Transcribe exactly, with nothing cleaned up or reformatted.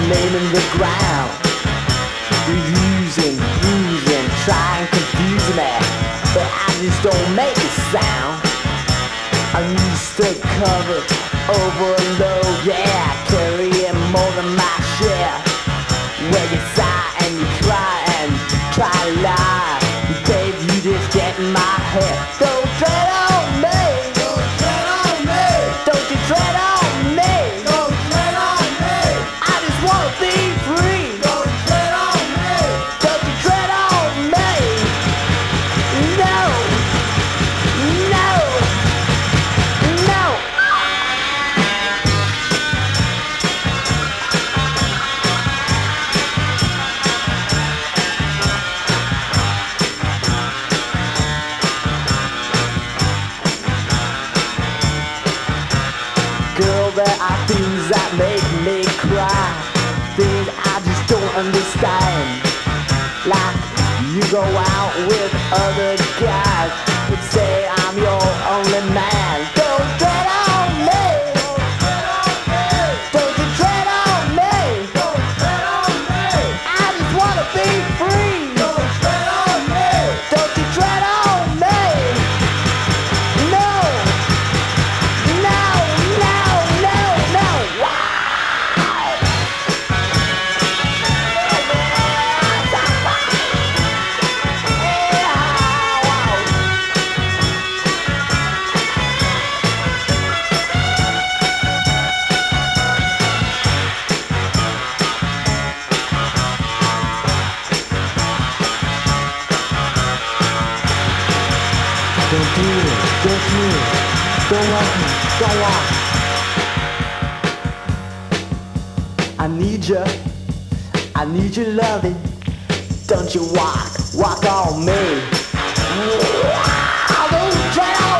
name in the ground. You're using, using, trying to confuse me, but I just don't make a sound. I'm used to cover, overload, yeah, carrying more than my share. Where you sigh and you cry and try to lie, babe, you just get in my head. Don't tread on me, don't tread on me, don't you tread on me, don't tread on me. I just wanna be free, don't tread on me, don't you tread on me. No, no, no. Girl, there are things that make me cry, things I just don't understand. Like you go out with other guys, but say I'm your only man. Don't tread on me, don't you tread on me, don't tread on me. I just wanna be free. Don't tread on me, don't you tread on me. No. No, no, no, no. Wow. Don't do it, don't do it. Don't want me, don't want. I need you, I need your loving. Don't you walk, walk on me. Don't tread on